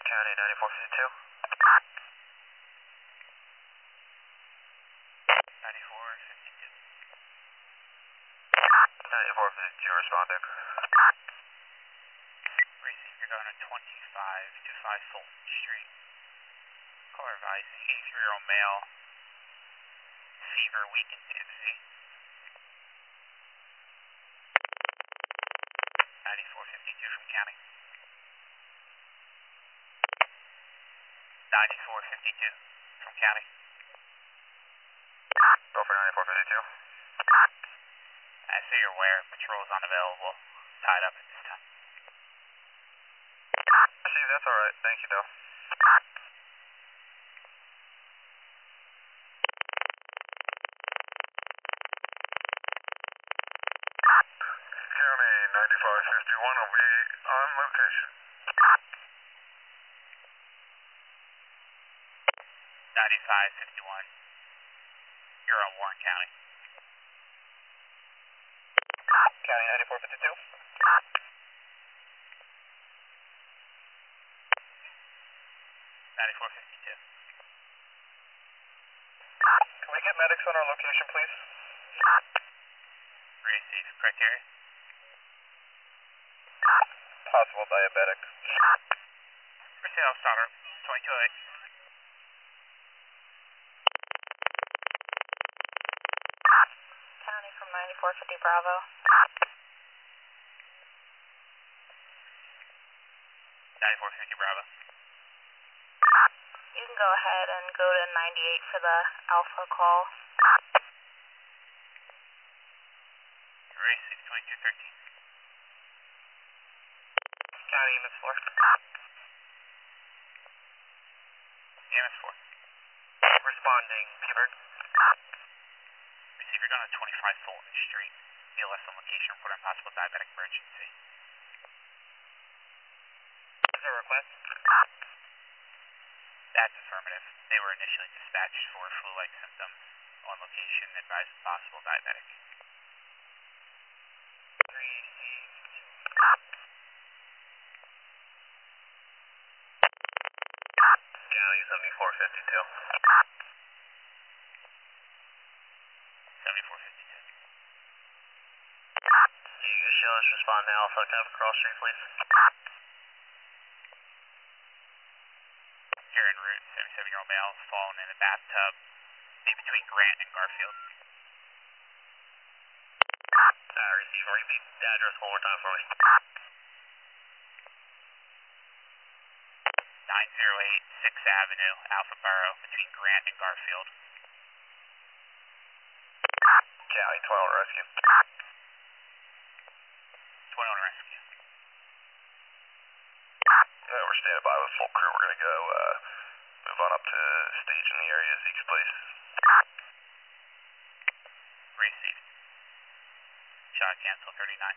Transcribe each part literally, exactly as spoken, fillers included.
County ninety-four fifty-two. ninety-four fifty-two. ninety-four fifty-two responding. Receive, you're going to twenty-five to five Fulton Street. Caller advice, eighty-three-year-old male. Fever, weak and dizzy. ninety-four fifty-two from county. ninety-four fifty-two from county. Go for ninety-four fifty-two. I say you're aware, patrol is unavailable. Tied up at this time. See, that's alright. Thank you, though. County ninety-five fifty-one will be on location. ninety-five fifty-one. You're on Warren County. County ninety-four fifty-two. ninety-four fifty-two. Can we get medics on our location, please? Receive, criteria. Possible diabetic. Receive, I'll start her. twenty-two oh eight. County from ninety-four fifty Bravo. ninety-four fifty Bravo. You can go ahead and go to ninety-eight for the Alpha call. Receive, twenty-two thirteen. County E M S four. E M S four. Responding, P-Bird. Receive, you're going to twenty-five Fulton Street. B L S on location, report on possible diabetic emergency. Is there a request? That's affirmative. They were initially dispatched for flu-like symptoms on location, advised possible diabetic. Received. County seventy-four fifty-two. seventy-four fifty-two. You can show us respond to Alpha Cabin Cross Street, please. Here en route, seventy-seven-year-old male fallen in a bathtub in between Grant and Garfield. Uh, receive, repeat the address one more time for me. nine oh eight sixth Avenue, Alpha Borough, between Grant and Garfield. County twenty-one Rescue. twenty-one rescue. Yeah, we're standing by with full crew. We're going to go uh, move on up to stage in the area, Zeke's place. Received. Shot cancel thirty-nine.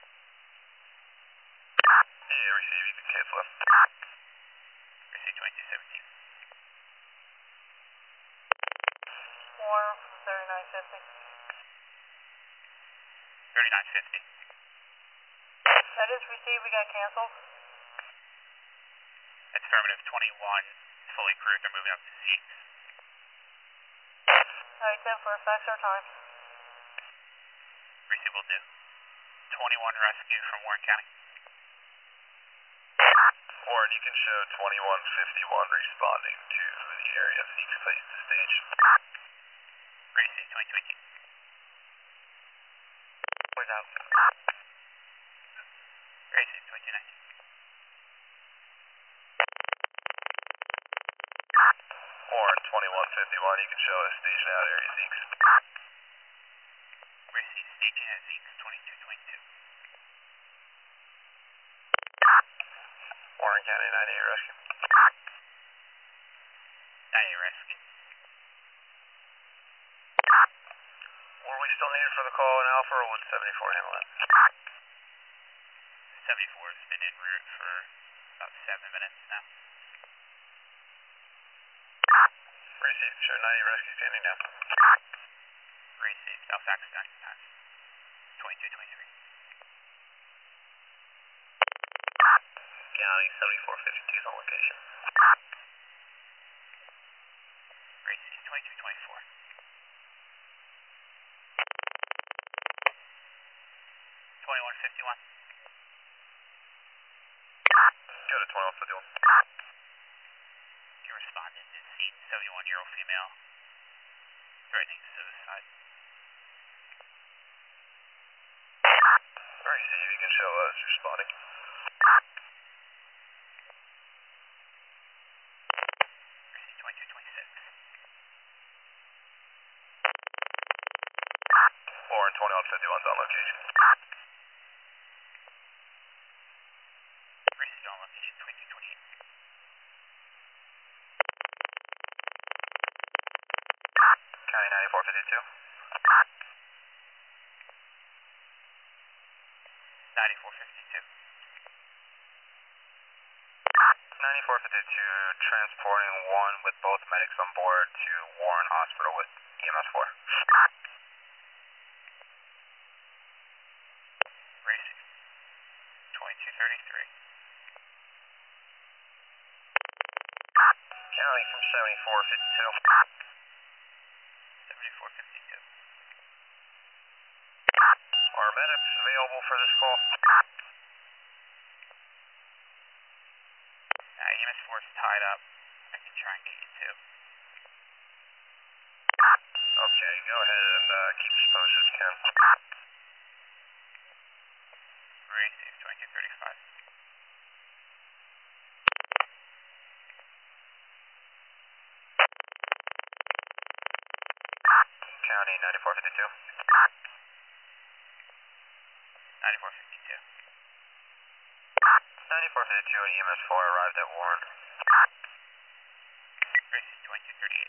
Yeah, receive. You can cancel it. Received twenty-two seventeen. Warm thirty-nine fifty. thirty-nine fifty. That is received, we got canceled. That's affirmative. twenty-one is fully crewed. They're moving up to Zeke's. Alright, ten for effects or time. Receive will do. twenty-one rescue from Warren County. Warren, you can show twenty-one fifty-one responding to the area of Zeke's place to stage. Received twenty-two eighteen. Where's out? Received twenty-two nineteen. Warren, twenty-one fifty-one, you can show a station out area Zeke's. Received staging at Zeke's twenty-two twenty-two. Warren County ninety-eight Rescue. ninety-eight rescue. Were we still needed for the call in Alpha, or would seventy-four handle it? seventy-four has been en route for about seven minutes now. Received. Show ninety Rescue standing down. Received. I'll fax down your time. twenty-two twenty-three. County seventy-four fifty-two is on location. Gracie, twenty-two twenty-four. twenty-one fifty-one. Go to twenty-one fifty-one. Your respondent is seen seventy-one-year-old female threatening suicide. Alright, see if you can show us responding. Gracie, twenty-two twenty-six. Warren twenty-one fifty-one is on location. Gracie, on location, twenty-two twenty-eight. County ninety-four fifty-two. ninety-four fifty-two. ninety-four fifty-two transporting one with both medics on board to Warren Hospital with E M S four. Gracie, twenty-two thirty-three. County from seventy-four fifty-two. seventy-four fifty-two. Are medics available for this call? Uh, E M S four is tied up. I can try and get you two. Okay, go ahead and uh, keep us posted if you can. Gracie, twenty-two thirty-five. County ninety-four fifty-two. ninety-four fifty-two. ninety-four fifty-two and E M S four arrived at Warren. Gracie, twenty-two thirty-eight.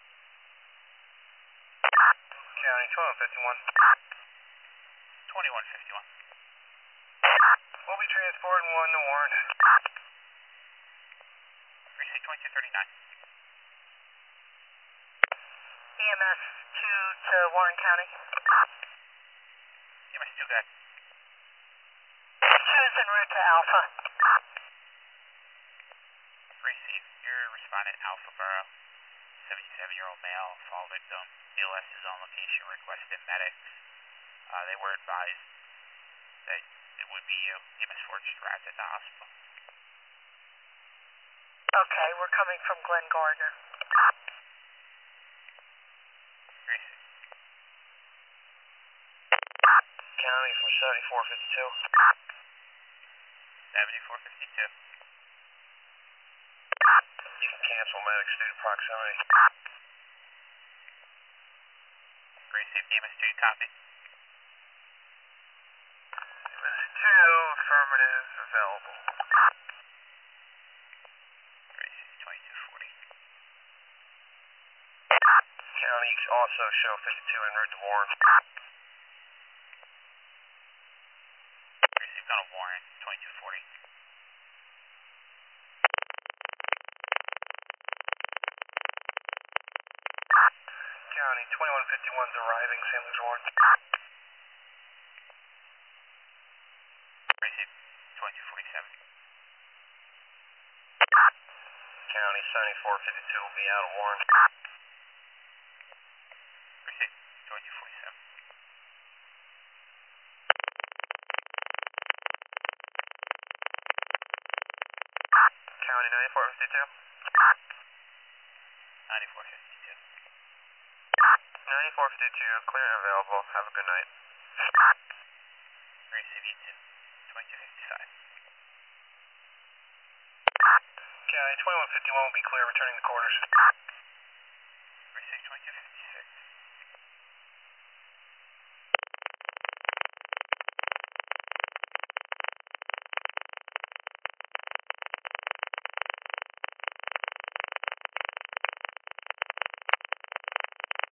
County twenty-one fifty-one. twenty-one fifty-one. We'll be transporting one to Warren. Gracie, twenty-two thirty-nine. E M S two to Warren County. E M S two, go ahead. two is en route to Alpha. Gracie, your respondent, Alpha Borough, seventy-seven-year-old male, fall victim. B L S is on location, requested medics. Uh, they were advised that it would be you. E M S four just arrived at the hospital. Okay, we're coming from Glen Gardner. Gracie, County from seventy-four fifty-two. seventy-four fifty-two. You can cancel medics due to proximity. Gracie, E M S two, copy. E M S two, affirmative, available. Gracie, twenty-two forty. County also show fifty-two en route to Warren. Gracie, gone to Warren, twenty-two forty. County twenty-one fifty-one is arriving, Saint Louis Warren. Gracie, twenty-two forty-seven. County seventy-four fifty-two will be out of Warren. Gracie, twenty-two forty-seven. County ninety-four fifty-two. ninety-four fifty-two. ninety-four fifty-two, clear and available. Have a good night. Gracie, V two, twenty-two fifty-five. County twenty-one fifty-one will be clear, returning to quarters.